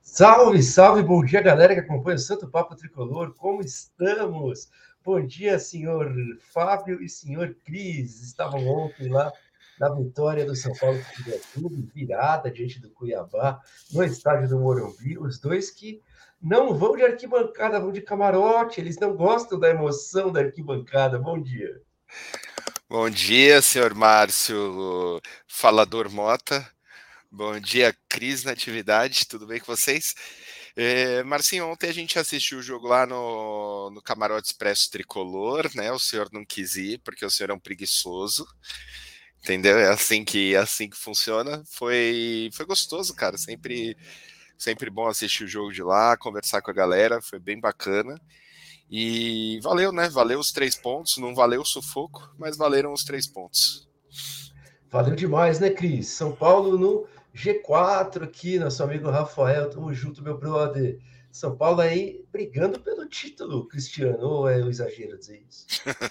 Salve, salve, bom dia, galera que acompanha o Santo Papo Tricolor. Como estamos? Bom dia, senhor Fábio e senhor Cris. Estavam ontem lá na vitória do São Paulo Futebol Clube, virada diante do Cuiabá, no estádio do Morumbi. Os dois que não vão de arquibancada, vão de camarote. Eles não gostam da emoção da arquibancada. Bom dia. Bom dia, senhor Márcio Falador Mota. Bom dia, Cris Natividade. Tudo bem com vocês? Marcinho, ontem a gente assistiu o jogo lá no Camarote Expresso Tricolor, né? O senhor não quis ir, porque o senhor é um preguiçoso. Entendeu? É assim que funciona. Foi gostoso, cara. Sempre bom assistir o jogo de lá, conversar com a galera. Foi bem bacana. E valeu, né? Valeu os 3 pontos. Não valeu o sufoco, mas valeram os 3 pontos. Valeu demais, né, Cris? São Paulo no G4 aqui, nosso amigo Rafael. Tamo junto, meu brother. São Paulo aí brigando pelo título, Cristiano. Ou é um exagero dizer isso?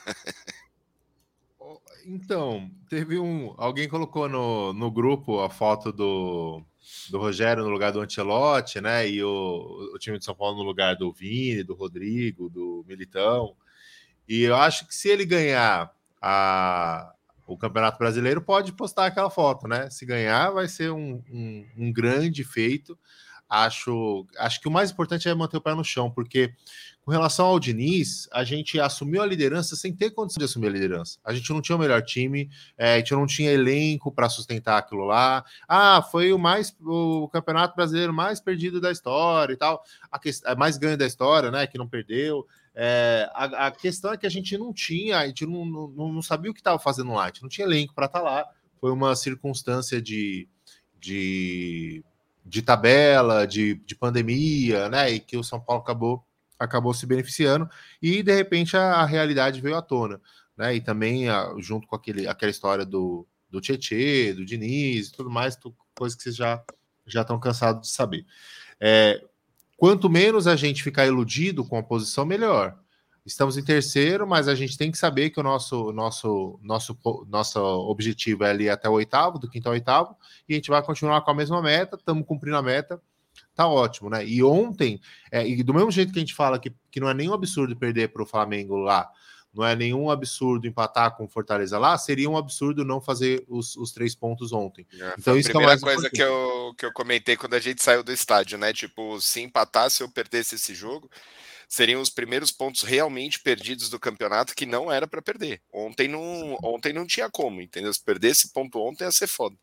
Então, alguém colocou no grupo a foto do Rogério no lugar do Ancelotti, né? E o time de São Paulo no lugar do Vini, do Rodrigo, do Militão. E eu acho que se ele ganhar o Campeonato Brasileiro, pode postar aquela foto, né? Se ganhar, vai ser um grande feito. Acho que o mais importante é manter o pé no chão, porque com relação ao Diniz, a gente assumiu a liderança sem ter condição de assumir a liderança. A gente não tinha o melhor time, a gente não tinha elenco para sustentar aquilo lá. Foi o Campeonato Brasileiro mais perdido da história e tal. Mais ganho da história, né? Que não perdeu. A questão é que a gente não sabia o que estava fazendo lá, a gente não tinha elenco para estar lá. Foi uma circunstância de tabela, de pandemia, né? E que o São Paulo acabou se beneficiando, e de repente a realidade veio à tona, né? E também junto com aquela história do Tietê, do Diniz e tudo mais, coisa que vocês já estão cansados de saber. Quanto menos a gente ficar iludido com a posição, melhor. Estamos em terceiro, mas a gente tem que saber que o nosso objetivo é ali até o oitavo, do quinto ao oitavo, e a gente vai continuar com a mesma meta, estamos cumprindo a meta, tá ótimo, né? E ontem, e do mesmo jeito que a gente fala que não é nenhum absurdo perder para o Flamengo lá, não é nenhum absurdo empatar com o Fortaleza lá, seria um absurdo não fazer os 3 pontos ontem. Então, isso a primeira coisa que eu comentei quando a gente saiu do estádio, né? Tipo, se empatasse ou perdesse esse jogo, seriam os primeiros pontos realmente perdidos do campeonato, que não era para perder. Ontem não tinha como, entendeu? Se perdesse ponto ontem, ia ser foda.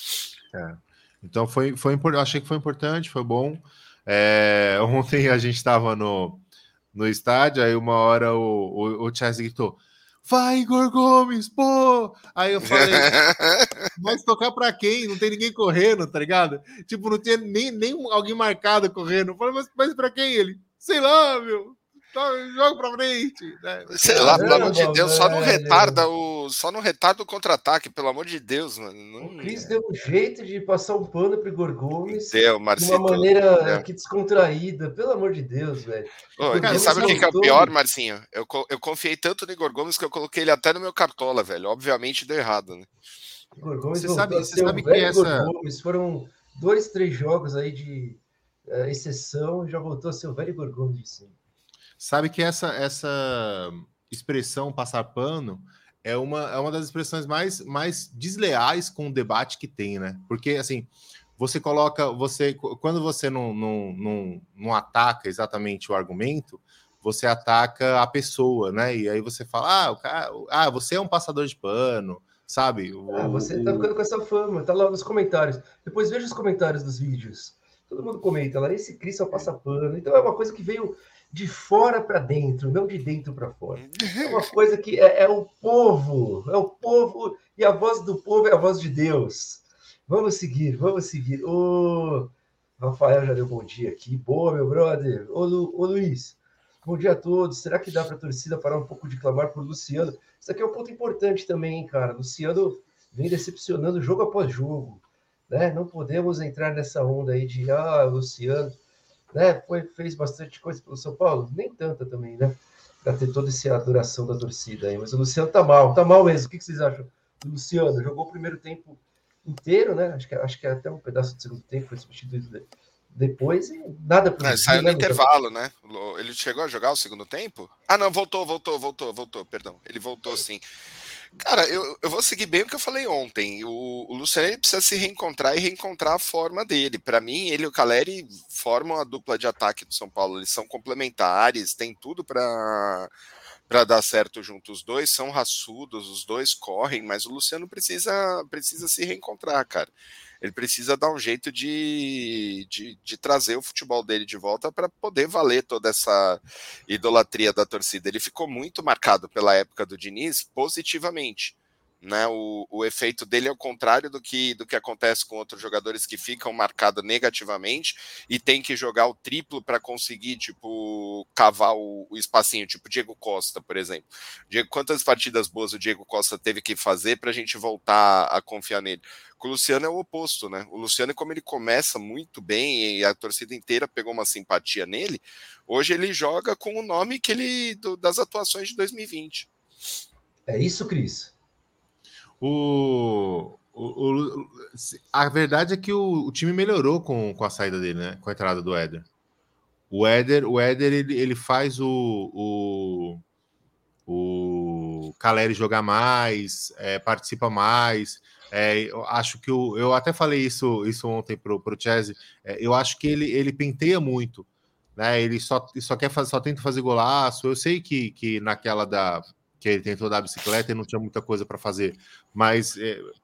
Então achei que foi importante, foi bom. Ontem a gente estava no estádio, aí uma hora o Chelsea gritou: vai, Igor Gomes, pô! Aí eu falei, mas tocar pra quem? Não tem ninguém correndo, tá ligado? Tipo, não tinha nem alguém marcado correndo. Eu falei, mas pra quem ele? Sei lá, meu. Joga pra frente. Né? Sei lá, pelo amor de Deus, só não retarda o contra-ataque, pelo amor de Deus, mano. O Cris deu um jeito de passar um pano pro Igor Gomes de uma maneira que descontraída, pelo amor de Deus, velho. Cara, sabe o que é o pior, Marcinho? Eu confiei tanto no Igor Gomes que eu coloquei ele até no meu cartola, velho. Obviamente deu errado, né? Igor Gomes você sabe que Igor Gomes, foram 2, 3 jogos aí de exceção, já voltou a ser o velho Igor Gomes de sempre. Sabe que essa expressão passar pano é uma das expressões mais desleais com o debate que tem, né? Porque, assim, quando você não ataca exatamente o argumento, você ataca a pessoa, né? E aí você fala, você é um passador de pano, sabe? Você tá ficando com essa fama, tá lá nos comentários. Depois veja os comentários dos vídeos. Todo mundo comenta lá, esse Cris só passa pano. Então é uma coisa que veio de fora para dentro, não de dentro para fora. É uma coisa que é o povo, e a voz do povo é a voz de Deus. Vamos seguir. O Rafael já deu bom dia aqui. Boa, meu brother. Ô Luiz, bom dia a todos. Será que dá para a torcida parar um pouco de clamar por Luciano? Isso aqui é um ponto importante também, hein, cara. Luciano vem decepcionando jogo após jogo. Né? Não podemos entrar nessa onda aí de Luciano, né? Fez bastante coisa pelo São Paulo, nem tanta também, né? Para ter toda essa adoração da torcida aí. Mas o Luciano tá mal mesmo. O que vocês acham do Luciano? Jogou o primeiro tempo inteiro, né? Acho que até um pedaço do segundo tempo foi substituído depois e nada produziu. Saiu no intervalo, né? Ele chegou a jogar o segundo tempo? Ah, não, voltou, perdão. Ele voltou sim. Cara, eu vou seguir bem o que eu falei ontem. O Luciano ele precisa se reencontrar e reencontrar a forma dele. Para mim, ele e o Calleri formam a dupla de ataque do São Paulo. Eles são complementares, tem tudo para dar certo junto. Os dois são raçudos, os dois correm, mas o Luciano precisa se reencontrar, cara. Ele precisa dar um jeito de trazer o futebol dele de volta para poder valer toda essa idolatria da torcida. Ele ficou muito marcado pela época do Diniz positivamente. Né, o efeito dele é o contrário do que acontece com outros jogadores que ficam marcados negativamente e tem que jogar o triplo para conseguir, tipo, cavar o espacinho, tipo Diego Costa, por exemplo. Quantas partidas boas o Diego Costa teve que fazer para a gente voltar a confiar nele? O Luciano é o oposto, né? O Luciano, como ele começa muito bem e a torcida inteira pegou uma simpatia nele, hoje ele joga com o nome das atuações de 2020. É isso, Cris? A verdade é que o time melhorou com a saída dele, né? Com a entrada do Éder. O Éder ele faz o Calleri jogar mais, participa mais. Eu acho que eu até falei isso ontem pro Chelsea. Eu acho que ele penteia muito, né? Ele só tenta fazer golaço. Eu sei que naquela que ele tentou dar a bicicleta e não tinha muita coisa para fazer, mas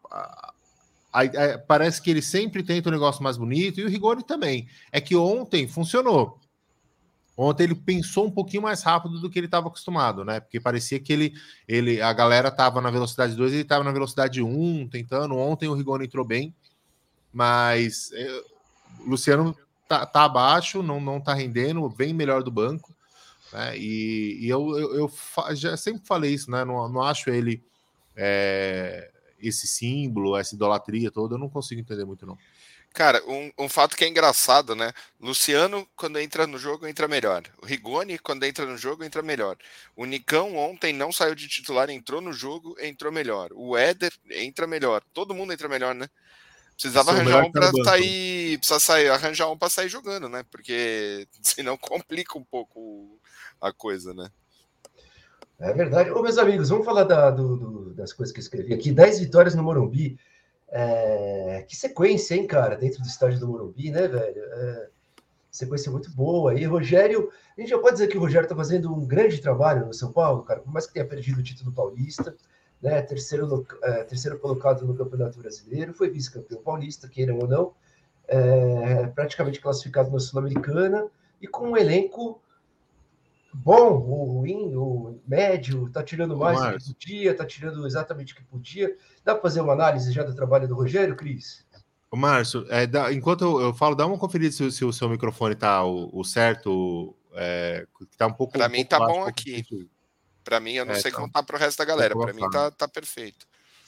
parece que ele sempre tenta um negócio mais bonito, e o Rigoni também. É que ontem funcionou. Ontem ele pensou um pouquinho mais rápido do que ele estava acostumado, né? Porque parecia que a galera estava na velocidade 2 e ele estava na velocidade 1, tentando. Ontem o Rigoni entrou bem, mas o Luciano tá abaixo, não tá rendendo, bem melhor do banco. Né? E eu já sempre falei isso, né? Não acho ele esse símbolo, essa idolatria toda, eu não consigo entender muito, não. Cara, um fato que é engraçado, né? Luciano, quando entra no jogo, entra melhor. O Rigoni, quando entra no jogo, entra melhor. O Nicão, ontem, não saiu de titular, entrou no jogo, entrou melhor. O Éder entra melhor. Todo mundo entra melhor, né? Precisava arranjar um para sair, arranjar um para sair jogando, né? Porque senão complica um pouco a coisa, né? É verdade. Ô, meus amigos, vamos falar das coisas que eu escrevi aqui. 10 vitórias no Morumbi. Que sequência, hein, cara? Dentro do estádio do Morumbi, né, velho? Sequência muito boa. E Rogério, a gente já pode dizer que o Rogério tá fazendo um grande trabalho no São Paulo, cara, por mais que tenha perdido o título paulista, né? Terceiro colocado no Campeonato Brasileiro, foi vice-campeão paulista, queiram ou não, praticamente classificado na Sul-Americana, e com um elenco bom, ou ruim, ou médio, tá tirando mais do que podia, tá tirando exatamente o que podia. Dá para fazer uma análise já do trabalho do Rogério, Cris? Ô, Márcio, enquanto eu falo, dá uma conferida se o seu microfone tá o certo, que tá um pouco... Para mim tá bom aqui. Para mim, eu não sei como tá pro resto da galera. Para mim tá perfeito.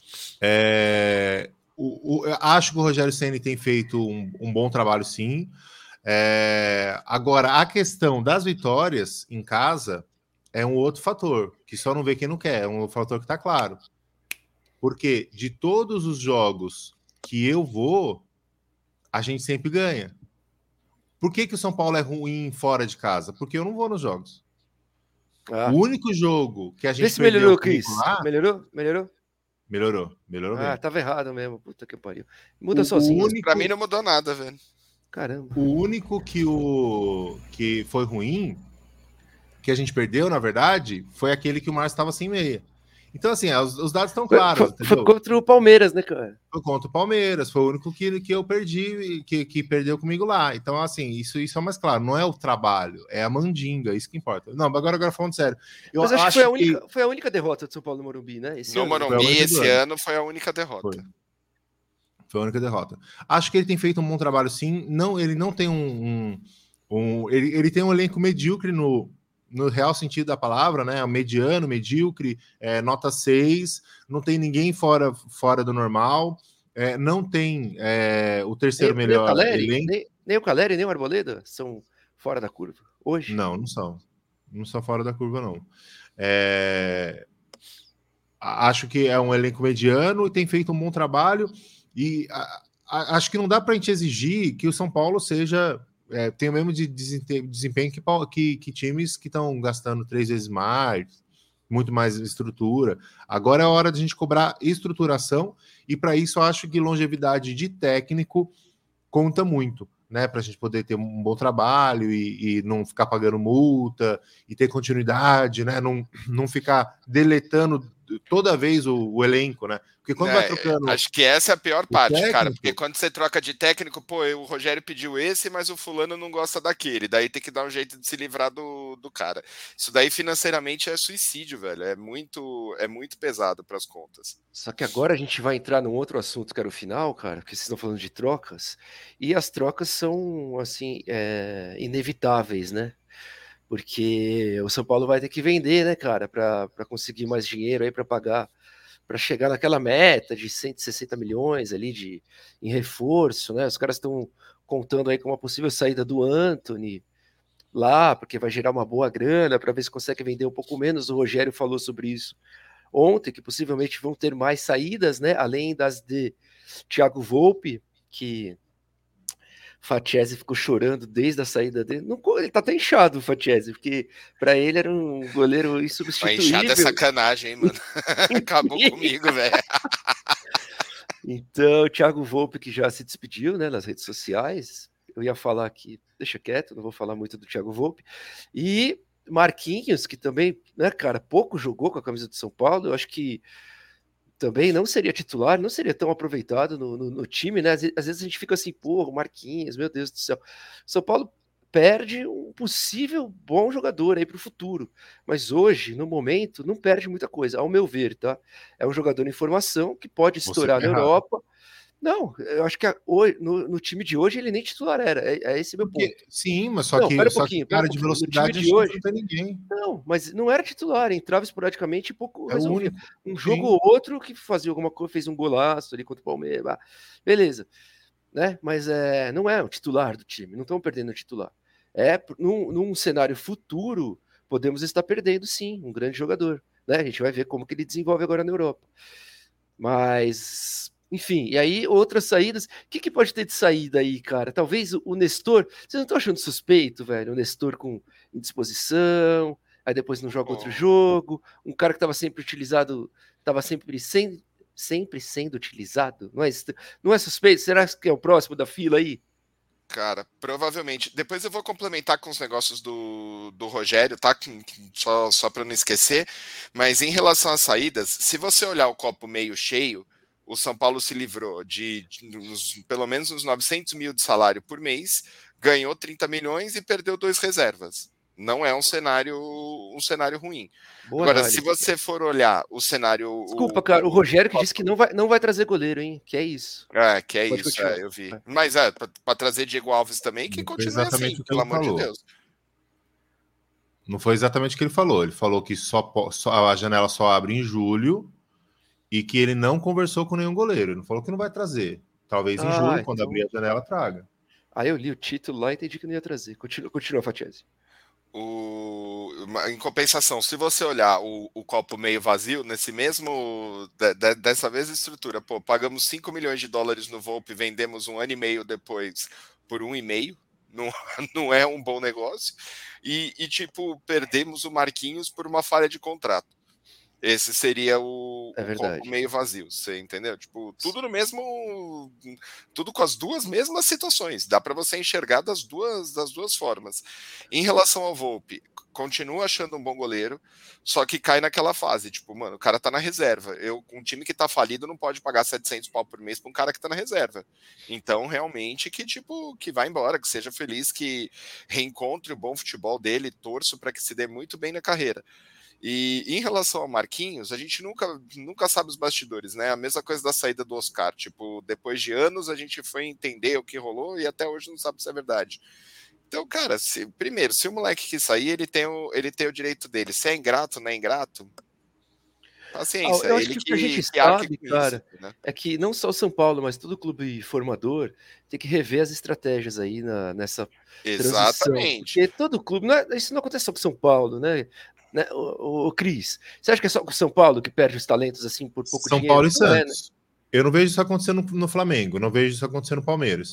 Eu acho que o Rogério Ceni tem feito um bom trabalho, sim. Agora, a questão das vitórias em casa é um outro fator, que só não vê quem não quer, é um fator que tá claro. Porque de todos os jogos que eu vou, a gente sempre ganha. Por que o São Paulo é ruim fora de casa? Porque eu não vou nos jogos. O único jogo que a gente melhorou, Cris. Melhorou? Melhorou bem. Tava errado mesmo. Puta que pariu. Muda sozinho. Pra mim não mudou nada, velho. Caramba. O único que foi ruim, que a gente perdeu, na verdade, foi aquele que o Márcio estava sem meia. Então, assim, os dados estão claros. Foi contra o Palmeiras, né, cara? Foi contra o Palmeiras, foi o único que eu perdi, que perdeu comigo lá. Então, assim, isso é mais claro. Não é o trabalho, é a mandinga, isso que importa. Não, agora falando sério. Mas acho que foi a única derrota do São Paulo no Morumbi, né? No Morumbi, esse ano foi a única derrota. Foi a única derrota. Acho que ele tem feito um bom trabalho, sim. Não, ele não tem ele tem um elenco medíocre no real sentido da palavra, né? Mediano, medíocre, nota 6, não tem ninguém fora do normal, não tem o terceiro melhor elenco. Nem o Calleri, nem o Arboleda são fora da curva hoje? Não são. Não são fora da curva, não. Acho que é um elenco mediano e tem feito um bom trabalho, e acho que não dá para a gente exigir que o São Paulo seja tem o mesmo desempenho que times que estão gastando 3 vezes mais, muito mais estrutura. Agora é a hora de a gente cobrar estruturação, e para isso eu acho que longevidade de técnico conta muito, né? Para a gente poder ter um bom trabalho e não ficar pagando multa e ter continuidade, né? Não ficar deletando toda vez o elenco, né? Porque quando vai trocando... Acho que essa é a pior parte, técnico, cara, porque quando você troca de técnico, pô, o Rogério pediu esse, mas o fulano não gosta daquele, daí tem que dar um jeito de se livrar do cara. Isso daí financeiramente é suicídio, velho, é muito pesado para as contas. Só que agora a gente vai entrar num outro assunto que era o final, cara, porque vocês estão falando de trocas, e as trocas são, assim, inevitáveis, né? Porque o São Paulo vai ter que vender, né, cara, para conseguir mais dinheiro aí para pagar, para chegar naquela meta de 160 milhões ali em reforço, né? Os caras estão contando aí com uma possível saída do Antony lá, porque vai gerar uma boa grana para ver se consegue vender um pouco menos. O Rogério falou sobre isso ontem, que possivelmente vão ter mais saídas, né? Além das de Thiago Volpe, que Fatiese ficou chorando desde a saída dele. Não, ele tá até inchado, o Fatiese, porque para ele era um goleiro insubstituível. Inchado é sacanagem, hein, mano? Acabou comigo, velho. Então, o Thiago Volpe, que já se despediu, né, nas redes sociais. Eu ia falar aqui, deixa quieto, não vou falar muito do Thiago Volpe. E Marquinhos, que também, né, cara, pouco jogou com a camisa do São Paulo. Eu acho que também não seria titular, não seria tão aproveitado no time, né? Às vezes a gente fica assim, porra, Marquinhos, meu Deus do céu. São Paulo perde um possível bom jogador aí para o futuro, mas hoje, no momento, não perde muita coisa, ao meu ver, tá? É um jogador em formação que pode estourar na Europa. Não, eu acho que no time de hoje ele nem titular era. É esse meu ponto. Sim, mas só que cara de velocidade de hoje, não tem ninguém. Não, mas não era titular, entrava esporadicamente e pouco resolvia. Um jogo Sim. ou outro que fazia alguma coisa, fez um golaço ali contra o Palmeiras, beleza. Né? Mas não é o titular do time, não estamos perdendo o titular. Num cenário futuro, podemos estar perdendo sim, um grande jogador. Né? A gente vai ver como que ele desenvolve agora na Europa. Mas... Enfim, e aí outras saídas. O que pode ter de saída aí, cara? Talvez o Nestor. Vocês não estão achando suspeito, velho? O Nestor com indisposição, aí depois não joga outro jogo. Um cara que estava sempre utilizado, estava sempre sendo utilizado. Não é suspeito? Será que é o próximo da fila aí? Cara, provavelmente. Depois eu vou complementar com os negócios do Rogério, tá? Só para não esquecer. Mas em relação às saídas, se você olhar o copo meio cheio, o São Paulo se livrou de pelo menos uns 900 mil de salário por mês, ganhou 30 milhões e perdeu 2 reservas. Não é um cenário ruim. Boa Agora, análise, se você for olhar o cenário... Desculpa, cara, o Rogério que disse que não vai trazer goleiro, hein? Que é isso. Que é Pode isso, eu vi. Mas para trazer Diego Alves também, que continue assim, pelo amor de Deus. Não foi exatamente o que ele falou. Ele falou que a janela só abre em julho, e que ele não conversou com nenhum goleiro. Ele não falou que não vai trazer. Talvez em julho, quando abrir a janela, traga. Aí eu li o título lá e entendi que não ia trazer. Continua, Fatiese. Em compensação, se você olhar o copo meio vazio, dessa mesma estrutura, pô, pagamos 5 milhões de dólares no Volpe, vendemos 1 ano e meio depois por 1,5, não é um bom negócio, e tipo, perdemos o Marquinhos por uma falha de contrato. Esse seria o copo meio vazio, você entendeu? Tipo, tudo tudo com as duas mesmas situações. Dá para você enxergar das duas formas. Em relação ao Volpe, continuo achando um bom goleiro, só que cai naquela fase, tipo, mano, o cara tá na reserva. Um time que tá falido não pode pagar 700 pau por mês pra um cara que tá na reserva. Então, realmente, que vá embora, que seja feliz, que reencontre o bom futebol dele, torço para que se dê muito bem na carreira. E em relação ao Marquinhos, a gente nunca sabe os bastidores, né? A mesma coisa da saída do Oscar. Tipo, depois de anos a gente foi entender o que rolou e até hoje não sabe se é verdade. Então, cara, se o moleque quis sair, ele tem o direito dele. Se é ingrato, não é ingrato, paciência. Eu acho que o que a gente sabe, cara, isso, né? É que não só o São Paulo, mas todo clube formador tem que rever as estratégias aí nessa transição. Exatamente. Porque todo clube, isso não acontece só com o São Paulo, né? O Cris, você acha que é só com o São Paulo que perde os talentos assim por pouco São dinheiro? Paulo e Santos. Né? Eu não vejo isso acontecendo no Flamengo, não vejo isso acontecendo no Palmeiras.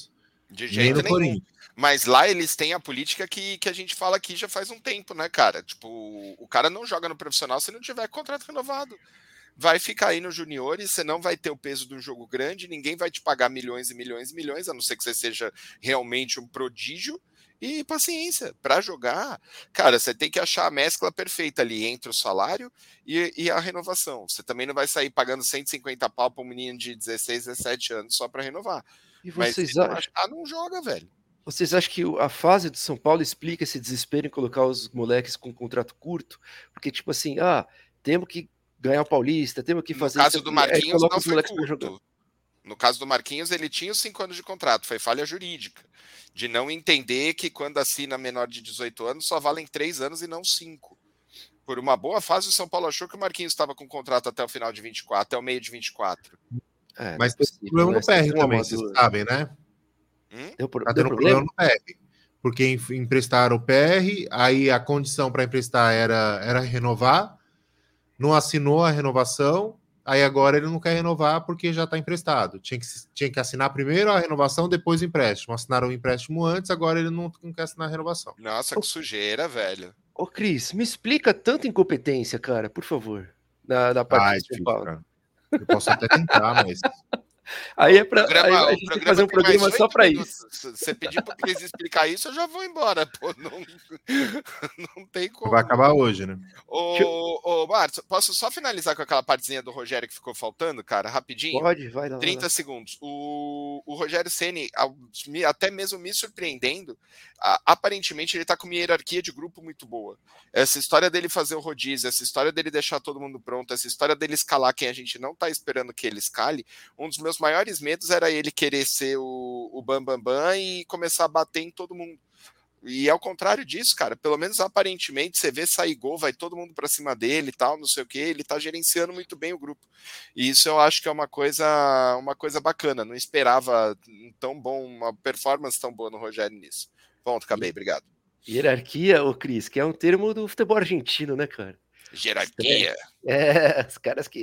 De Nem jeito no nenhum. Corinthians. Mas lá eles têm a política que a gente fala aqui já faz um tempo, né, cara? Tipo, o cara não joga no profissional se não tiver contrato renovado. Vai ficar aí no juniores, você não vai ter o peso de um jogo grande, ninguém vai te pagar milhões e milhões e milhões, a não ser que você seja realmente um prodígio. E paciência, para jogar, cara, você tem que achar a mescla perfeita ali entre o salário e a renovação. Você também não vai sair pagando 150 pau para um menino de 16, 17 anos só para renovar. E Mas se vocês não acham? achar, não joga, velho. Vocês acham que a fase do São Paulo explica esse desespero em colocar os moleques com contrato curto? Porque, tipo assim, temos que ganhar o Paulista, temos que No fazer caso isso do aqui. Aí Marquinhos, coloca não os foi moleques para jogar. curto. No caso do Marquinhos, ele tinha os 5 anos de contrato, foi falha jurídica, de não entender que quando assina menor de 18 anos só valem 3 anos e não 5. Por uma boa fase, o São Paulo achou que o Marquinhos estava com contrato até o final de 24, até o meio de 24. Mas tem problema no PR também, vocês sabem, né? Deu Tá tendo problema no PR. Porque emprestaram o PR, aí a condição para emprestar era renovar, não assinou a renovação, aí agora ele não quer renovar porque já está emprestado. Tinha que assinar primeiro a renovação, depois o empréstimo. Assinaram o empréstimo antes, agora ele não quer assinar a renovação. Nossa, que sujeira, velho. Ô, Cris, me explica tanta incompetência, cara, por favor, da parte de São Paulo. Cara. Eu posso até tentar, mas... Aí é pra. Programa, aí a gente tem que fazer um programa só para isso. Se você pedir para Cris explicar isso, eu já vou embora. Pô, não tem como. Vai acabar hoje, né? Ô, Marcos, posso só finalizar com aquela partezinha do Rogério que ficou faltando, cara? Rapidinho? Pode, vai lá. 30 segundos. O Rogério Ceni, até mesmo me surpreendendo, aparentemente ele tá com uma hierarquia de grupo muito boa. Essa história dele fazer o rodízio, essa história dele deixar todo mundo pronto, essa história dele escalar quem a gente não tá esperando que ele escale, um dos meus maiores medos era ele querer ser o Bambambam e começar a bater em todo mundo. E ao contrário disso, cara, pelo menos aparentemente, você vê sair gol, vai todo mundo pra cima dele e tal, não sei o que, ele tá gerenciando muito bem o grupo. E isso eu acho que é uma coisa bacana, não esperava uma performance tão boa no Rogério nisso. Ponto, acabei, obrigado. Hierarquia, ô Cris, que é um termo do futebol argentino, né, cara? Jerarquia. Os caras que...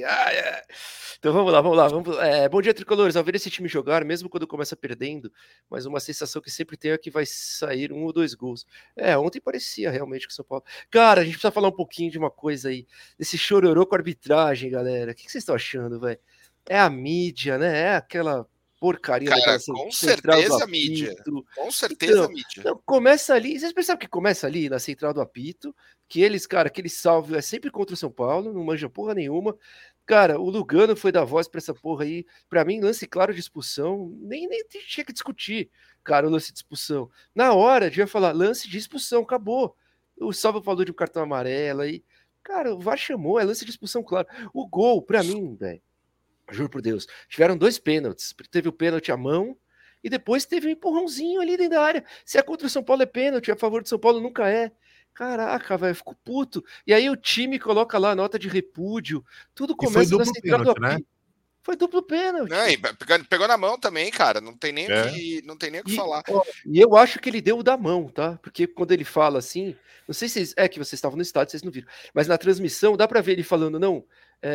Então vamos lá. Bom dia, tricolores. Ao ver esse time jogar, mesmo quando começa perdendo, mas uma sensação que sempre tem é que vai sair 1 ou 2 gols. Ontem parecia realmente que o São Paulo... Cara, a gente precisa falar um pouquinho de uma coisa aí, desse chororô com a arbitragem, galera. O que vocês estão achando, velho? É a mídia, né? É aquela porcaria daquela com certeza a mídia. Com certeza a mídia. Então, começa ali, vocês percebem que começa ali na central do apito, que aquele salve é sempre contra o São Paulo, não manja porra nenhuma. Cara, o Lugano foi dar voz pra essa porra aí. Pra mim, lance claro de expulsão, nem tinha que discutir, cara, o lance de expulsão. Na hora, devia falar lance de expulsão, acabou. O Salvo falou de um cartão amarelo aí. Cara, o VAR chamou, é lance de expulsão, claro. O gol, pra mim, velho, juro por Deus, tiveram 2 pênaltis. Teve o pênalti à mão e depois teve um empurrãozinho ali dentro da área. Se é contra o São Paulo é pênalti, a favor do São Paulo nunca é. Caraca, velho, fico puto. E aí o time coloca lá a nota de repúdio. Tudo começa da central do apito, né? Foi duplo pênalti. Não, e pegou na mão também, cara. Não tem nem o que falar. E eu acho que ele deu o da mão, tá? Porque quando ele fala assim, não sei se que vocês estavam no estádio, vocês não viram, mas na transmissão dá para ver ele falando, não,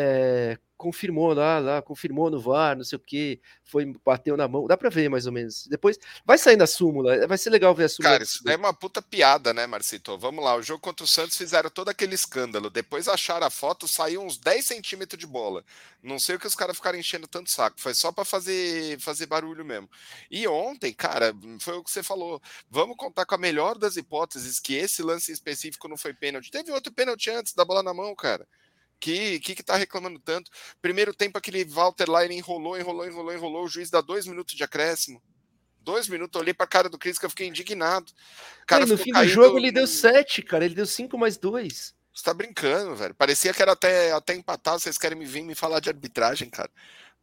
confirmou confirmou no VAR, não sei o que, bateu na mão, dá pra ver mais ou menos. Depois vai sair na súmula, vai ser legal ver a súmula. Cara, isso daí é uma puta piada, né, Marcito? Vamos lá, o jogo contra o Santos fizeram todo aquele escândalo, depois acharam a foto, saiu uns 10 centímetros de bola. Não sei o que os caras ficaram enchendo tanto saco, foi só pra fazer barulho mesmo. E ontem, cara, foi o que você falou, vamos contar com a melhor das hipóteses que esse lance específico não foi pênalti. Teve outro pênalti antes da bola na mão, cara. Que tá reclamando tanto? Primeiro tempo, aquele Walter lá, ele enrolou, o juiz dá 2 minutos de acréscimo. 2 minutos, eu olhei pra cara do Cris que eu fiquei indignado. Cara, no fim do jogo ele deu 7, cara, ele deu 5 mais 2. Você tá brincando, velho. Parecia que era até empatar, vocês querem vir me falar de arbitragem, cara.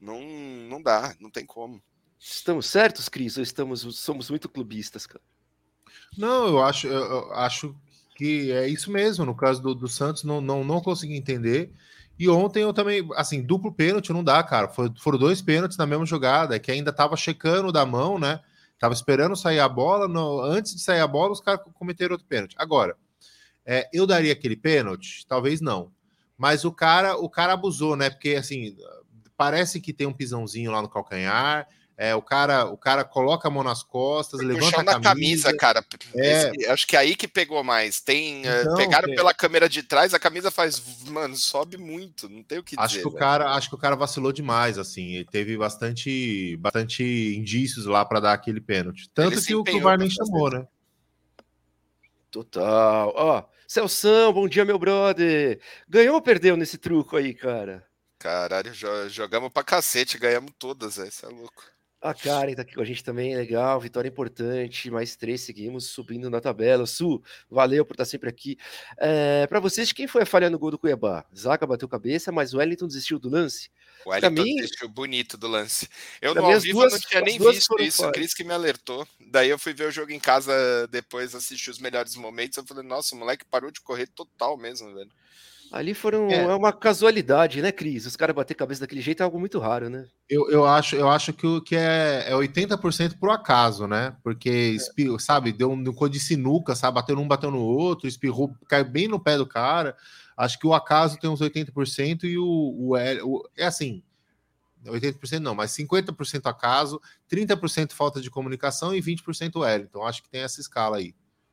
Não dá, não tem como. Estamos certos, Cris, ou somos muito clubistas, cara? Não, eu acho que é isso mesmo. No caso do Santos, não consegui entender. E ontem eu também, assim, duplo pênalti não dá, cara. Foram 2 pênaltis na mesma jogada, que ainda tava checando da mão, né? Tava esperando sair a bola. Antes de sair a bola, os caras cometeram outro pênalti. Agora, eu daria aquele pênalti? Talvez não. Mas o cara abusou, né? Porque, assim, parece que tem um pisãozinho lá no calcanhar. o cara coloca a mão nas costas, levanta a camisa, cara. Acho que é aí que pegou mais. Pegaram pela câmera de trás, a camisa sobe muito, não tem o que dizer. Acho que o cara vacilou demais, assim. Ele teve bastante indícios lá para dar aquele pênalti. Tanto que o VAR nem chamou, né? Total. Ó, Celção, bom dia, meu brother. Ganhou ou perdeu nesse truco aí, cara? Caralho, jogamos pra cacete, ganhamos todas, isso é louco. A Karen tá aqui com a gente também, legal, vitória importante, mais 3, seguimos subindo na tabela. Su, valeu por estar sempre aqui. Para vocês, quem foi a falha no gol do Cuiabá? Zaga bateu cabeça, mas o Wellington desistiu do lance? O Wellington desistiu bonito do lance. Eu no ao vivo não tinha nem visto isso, o Cris que me alertou. Daí eu fui ver o jogo em casa depois, assistir os melhores momentos, eu falei, nossa, o moleque parou de correr total mesmo, velho. Ali é uma casualidade, né, Cris? Os caras bater cabeça daquele jeito é algo muito raro, né? Eu acho que é 80% por acaso, né? Porque, sabe, deu um cor de sinuca, sabe? Bateu no outro, espirrou, caiu bem no pé do cara. Acho que o acaso tem uns 80% e é assim, 80% não, mas 50% acaso, 30% falta de comunicação e 20% Wellington. Acho que tem essa escala aí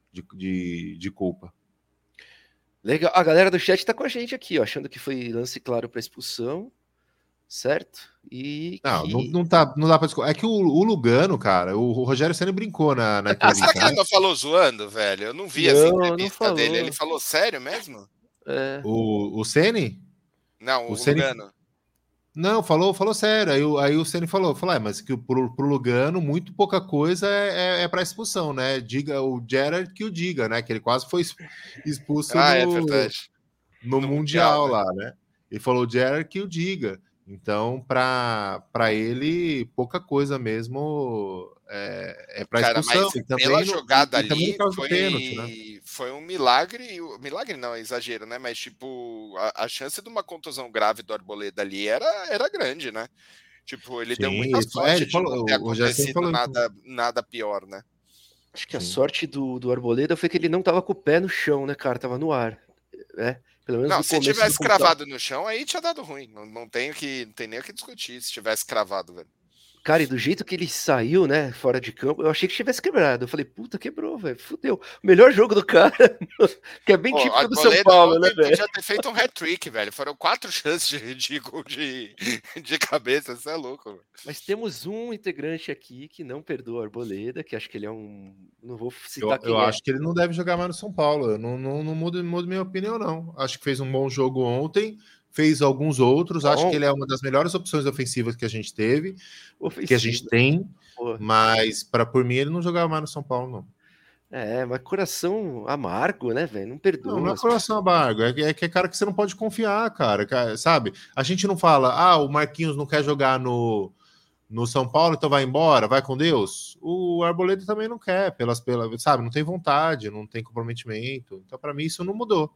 de culpa. Legal. A galera do chat tá com a gente aqui, ó, achando que foi lance claro para expulsão, certo? E não dá para discutir. É que o Lugano, cara, o Rogério Ceni brincou na entrevista. Será que ele não falou zoando, velho? Eu não vi essa entrevista dele. Ele falou sério mesmo? O Ceni? Não, o Lugano. Não, falou sério. Aí o Ceni falou, mas que pro Lugano muito pouca coisa é para expulsão, né? Diga o Gerard que o diga, né? Que ele quase foi expulso no Mundial lá, né? Ele falou o Gerard que o diga. Então, para ele, pouca coisa mesmo é para expulsão. Mas pela jogada ali foi pênalti, né? Foi um milagre. Milagre não, é exagero, né? Mas, tipo, a chance de uma contusão grave do Arboleda ali era grande, né? Tipo, ele deu muita sorte de não ter acontecido nada pior, né? Acho que a sorte do Arboleda foi que ele não tava com o pé no chão, né, cara? Tava no ar, né? Pelo menos não, se tivesse cravado no chão, aí tinha dado ruim. Não tem nem o que discutir se tivesse cravado, velho. Cara, e do jeito que ele saiu, né, fora de campo, eu achei que tivesse quebrado. Eu falei, puta, quebrou, velho, fudeu. O melhor jogo do cara, que é bem típico do São Paulo, né, velho? Podia ter feito um hat-trick, velho. Foram 4 chances de gol de cabeça, isso é louco, velho. Mas temos um integrante aqui que não perdoa a Arboleda, que acho que ele é um... Não vou citar quem eu acho que ele não deve jogar mais no São Paulo. Eu não mudo minha opinião, não. Acho que fez um bom jogo ontem. Fez alguns outros, acho que ele é uma das melhores opções ofensivas que a gente teve, que a gente tem, mas por mim ele não jogava mais no São Paulo, não. Mas coração amargo, né, velho? Não perdoa. Não é coração amargo, é que é cara que você não pode confiar, cara, sabe? A gente não fala, o Marquinhos não quer jogar no São Paulo, então vai embora, vai com Deus. O Arboleda também não quer, sabe? Não tem vontade, não tem comprometimento. Então, para mim, isso não mudou.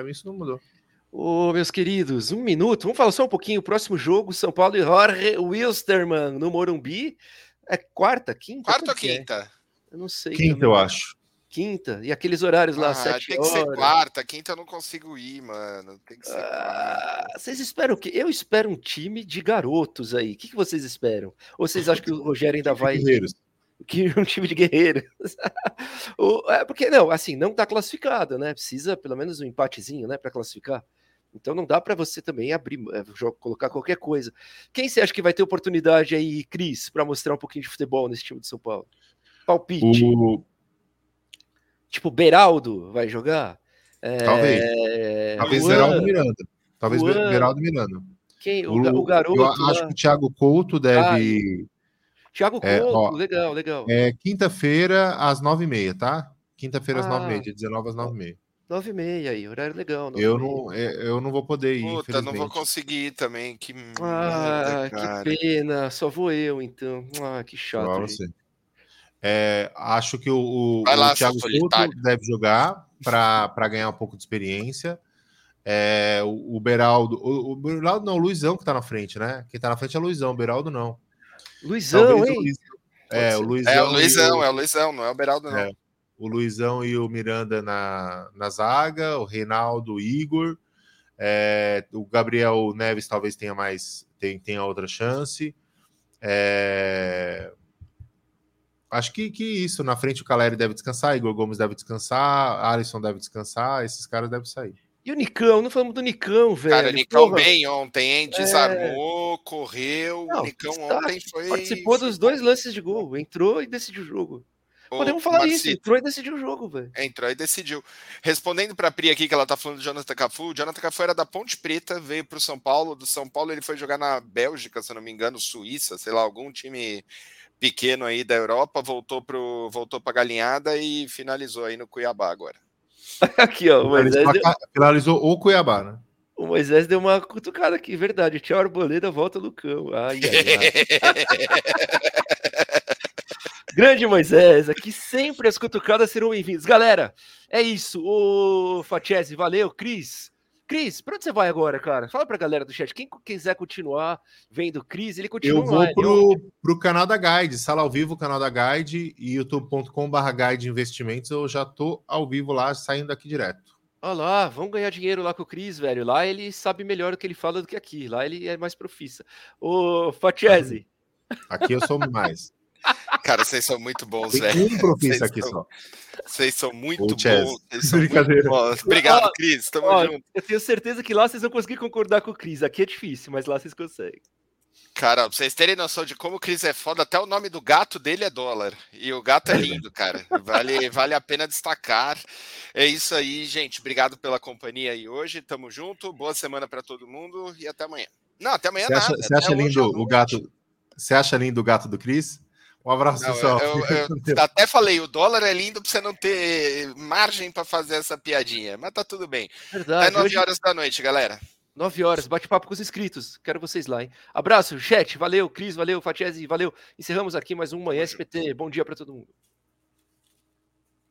Ô, meus queridos, 1 minuto. Vamos falar só um pouquinho. O próximo jogo, São Paulo e Jorge Wilstermann no Morumbi. É quarta, quinta? Quarta ou quinta? Eu não sei. Quinta, também. Eu acho. Quinta. E aqueles horários lá, 7 horas. Tem que ser quarta. Quinta eu não consigo ir, mano. Tem que ser quarta. Vocês esperam o quê? Eu espero um time de garotos aí. O que vocês esperam? Ou vocês acham que o Rogério ainda vai... Que um time de guerreiros. Porque, não, assim, não tá classificado, né? Precisa pelo menos um empatezinho, né, para classificar. Então não dá para você também abrir, colocar qualquer coisa. Quem você acha que vai ter oportunidade aí, Cris, para mostrar um pouquinho de futebol nesse time de São Paulo? Palpite. Tipo, Beraldo vai jogar? Talvez Beraldo Miranda. Talvez Beraldo Miranda. Quem? O garoto. Eu acho que o Thiago Couto deve... Thiago Couto, legal. Quinta-feira às 9h30, tá? Quinta-feira às 9h30, de 19 às 9h30. 9h30 aí, horário legal. Eu não vou poder ir, Puta, não vou conseguir ir também. Que pena. Só vou eu, então. Que chato. Acho que o Thiago Couto deve jogar para ganhar um pouco de experiência. O Beraldo... O Beraldo não, o Luizão que tá na frente, né? Quem tá na frente é o Luizão, o Beraldo não. Luizão, hein? O Luizão, não é o Beraldo, não. O Luizão e o Miranda na zaga, o Reinaldo, o Igor, o Gabriel Neves talvez tenha outra chance. Acho que isso, na frente o Caleri deve descansar, Igor Gomes deve descansar, Alisson deve descansar, esses caras devem sair. E o Nicão? Não falamos do Nicão, velho. Cara, o Nicão bem ontem, hein? Desarmou, correu. Não, o Nicão ontem foi... Participou dos 2 lances de gol. Entrou e decidiu o jogo. Podemos falar isso. Entrou e decidiu o jogo, velho. Entrou e decidiu. Respondendo pra Pri aqui, que ela tá falando do Jonathan Cafu. O Jonathan Cafu era da Ponte Preta, veio pro São Paulo. Do São Paulo ele foi jogar na Bélgica, se eu não me engano, Suíça, sei lá, algum time pequeno aí da Europa. Voltou pra Galinhada e finalizou aí no Cuiabá agora. Aqui, ó. Finalizou o Cuiabá, né? O Moisés deu uma cutucada aqui, verdade. Tchau, Arboleda, volta Lucão. Ai. Grande Moisés, aqui sempre as cutucadas serão bem-vindas. Galera, é isso. Ô, Fatiese, valeu. Cris, pra onde você vai agora, cara? Fala pra galera do chat. Quem quiser continuar vendo o Cris, ele continua. Eu vou pro canal da Guide, sala ao vivo, canal da Guide, e youtube.com/Guide Investimentos. Eu já tô ao vivo lá, saindo daqui direto. Olha lá, vamos ganhar dinheiro lá com o Cris, velho. Lá ele sabe melhor o que ele fala do que aqui. Lá ele é mais profissa. Ô, Fatiese. Aqui eu sou mais. Cara, vocês são muito bons, velho. Tem um profissa aqui só. Vocês são muito bons. Brincadeira. Obrigado, Cris. Tamo junto. Eu tenho certeza que lá vocês vão conseguir concordar com o Cris. Aqui é difícil, mas lá vocês conseguem. Cara, pra vocês terem noção de como o Cris é foda, até o nome do gato dele é dólar. E o gato é lindo, cara. Vale a pena destacar. É isso aí, gente. Obrigado pela companhia aí hoje. Tamo junto. Boa semana pra todo mundo e até amanhã. Não, até amanhã nada. Você acha lindo o gato? Você acha lindo o gato do Cris? Um abraço, pessoal. Eu até falei, o dólar é lindo pra você não ter margem pra fazer essa piadinha. Mas tá tudo bem. Verdade. Até 9 horas da noite, galera. 9 horas, bate-papo com os inscritos. Quero vocês lá, hein? Abraço, chat. Valeu, Cris, valeu, Fatiese, valeu. Encerramos aqui mais um Manhã SPT. Bom dia para todo mundo.